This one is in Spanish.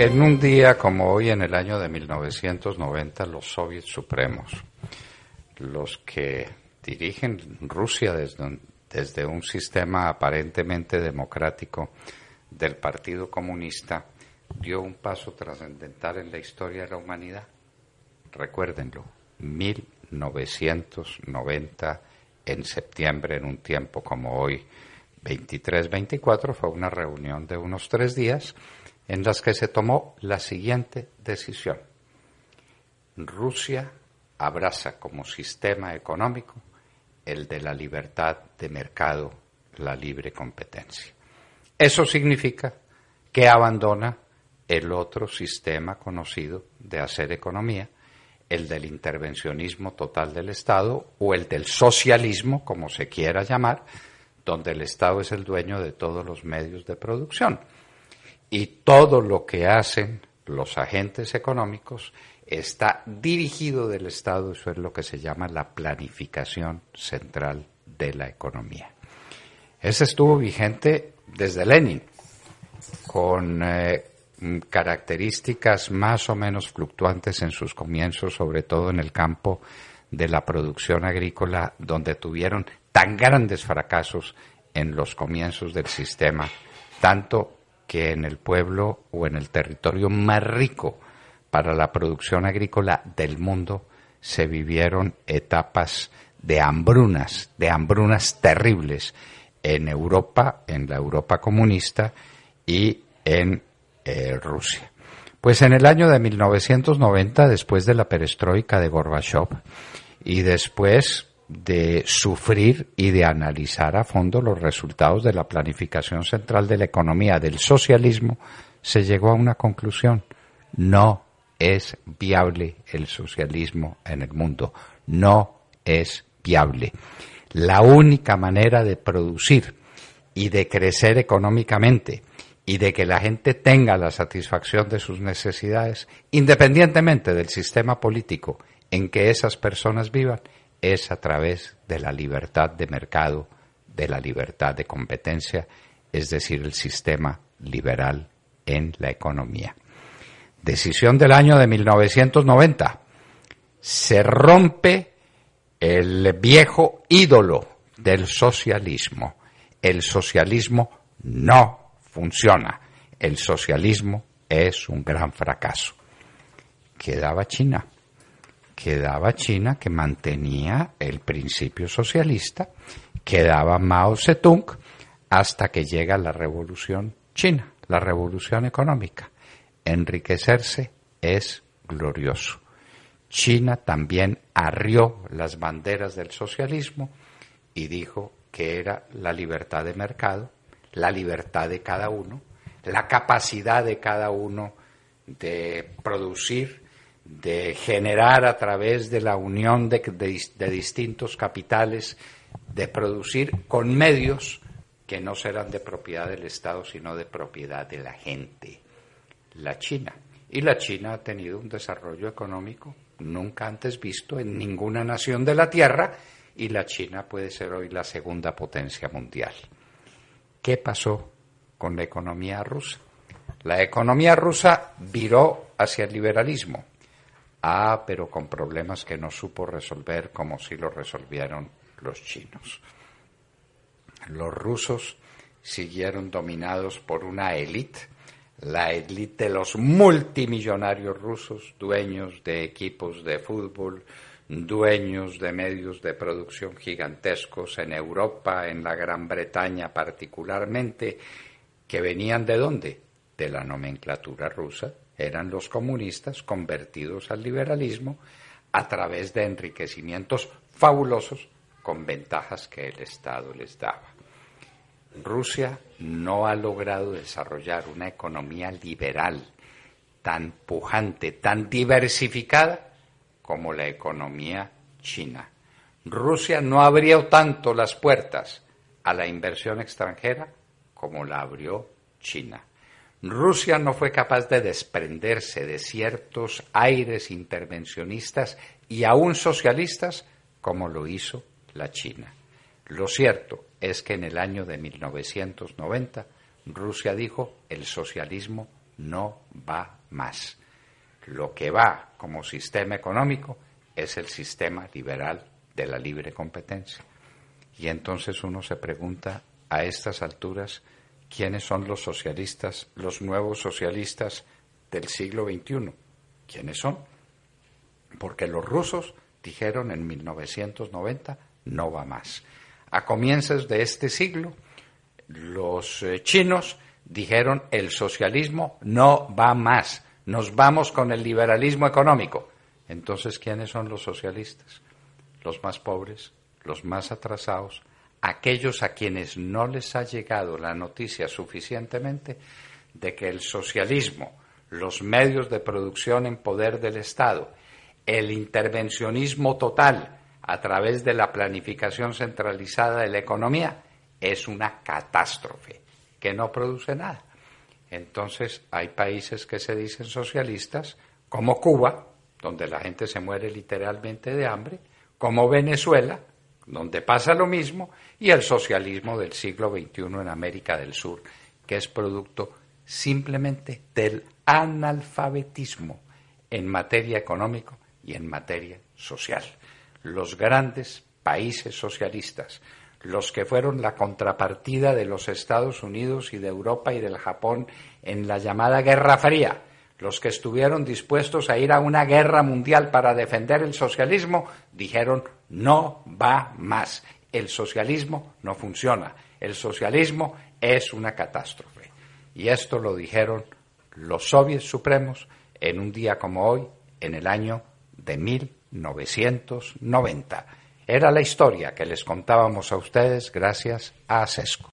En un día como hoy, en el año de 1990, los soviets supremos, los que dirigen Rusia desde un sistema aparentemente democrático del Partido Comunista, dio un paso trascendental en la historia de la humanidad. Recuérdenlo, 1990, en septiembre, en un tiempo como hoy, 23-24, fue una reunión de unos 3 días en las que se tomó la siguiente decisión. Rusia abraza como sistema económico el de la libertad de mercado, la libre competencia. Eso significa que abandona el otro sistema conocido de hacer economía, el del intervencionismo total del Estado o el del socialismo, como se quiera llamar, donde el Estado es el dueño de todos los medios de producción. Y todo lo que hacen los agentes económicos está dirigido del Estado, eso es lo que se llama la planificación central de la economía. Ese estuvo vigente desde Lenin, con características más o menos fluctuantes en sus comienzos, sobre todo en el campo de la producción agrícola, donde tuvieron tan grandes fracasos en los comienzos del sistema, tanto que en el pueblo o en el territorio más rico para la producción agrícola del mundo se vivieron etapas de hambrunas terribles en Europa, en la Europa comunista y en Rusia. Pues en el año de 1990, después de la perestroika de Gorbachov y después de sufrir y de analizar a fondo los resultados de la planificación central de la economía del socialismo, se llegó a una conclusión: no es viable el socialismo en el mundo, no es viable. La única manera de producir y de crecer económicamente y de que la gente tenga la satisfacción de sus necesidades, independientemente del sistema político en que esas personas vivan, es a través de la libertad de mercado, de la libertad de competencia, es decir, el sistema liberal en la economía. Decisión del año de 1990. Se rompe el viejo ídolo del socialismo. El socialismo no funciona. El socialismo es un gran fracaso. Quedaba China que mantenía el principio socialista, quedaba Mao Zedong, hasta que llega la revolución china, la revolución económica. Enriquecerse es glorioso. China también arrió las banderas del socialismo y dijo que era la libertad de mercado, la libertad de cada uno, la capacidad de cada uno de producir, de generar a través de la unión de distintos capitales, de producir con medios que no serán de propiedad del Estado, sino de propiedad de la gente, la China. Y la China ha tenido un desarrollo económico nunca antes visto en ninguna nación de la Tierra, y la China puede ser hoy la segunda potencia mundial. ¿Qué pasó con la economía rusa? La economía rusa viró hacia el liberalismo. Pero con problemas que no supo resolver como si lo resolvieron los chinos. Los rusos siguieron dominados por una élite, la élite de los multimillonarios rusos, dueños de equipos de fútbol, dueños de medios de producción gigantescos en Europa, en la Gran Bretaña particularmente, que venían ¿de dónde? De la nomenclatura rusa. Eran los comunistas convertidos al liberalismo a través de enriquecimientos fabulosos con ventajas que el Estado les daba. Rusia no ha logrado desarrollar una economía liberal tan pujante, tan diversificada como la economía china. Rusia no abrió tanto las puertas a la inversión extranjera como la abrió China. Rusia no fue capaz de desprenderse de ciertos aires intervencionistas y aún socialistas como lo hizo la China. Lo cierto es que en el año de 1990 Rusia dijo: el socialismo no va más. Lo que va como sistema económico es el sistema liberal de la libre competencia. Y entonces uno se pregunta a estas alturas, ¿quiénes son los socialistas, los nuevos socialistas del siglo XXI? ¿Quiénes son? Porque los rusos dijeron en 1990, no va más. A comienzos de este siglo, los chinos dijeron, el socialismo no va más, nos vamos con el liberalismo económico. Entonces, ¿quiénes son los socialistas? Los más pobres, los más atrasados, aquellos a quienes no les ha llegado la noticia suficientemente de que el socialismo, los medios de producción en poder del Estado, el intervencionismo total a través de la planificación centralizada de la economía es una catástrofe que no produce nada. Entonces hay países que se dicen socialistas, como Cuba, donde la gente se muere literalmente de hambre, como Venezuela, donde pasa lo mismo, y el socialismo del siglo XXI en América del Sur, que es producto simplemente del analfabetismo en materia económica y en materia social. Los grandes países socialistas, los que fueron la contrapartida de los Estados Unidos y de Europa y del Japón en la llamada Guerra Fría, los que estuvieron dispuestos a ir a una guerra mundial para defender el socialismo, dijeron no va más, el socialismo no funciona, el socialismo es una catástrofe. Y esto lo dijeron los soviets supremos en un día como hoy, en el año de 1990. Era la historia que les contábamos a ustedes gracias a ASESCO.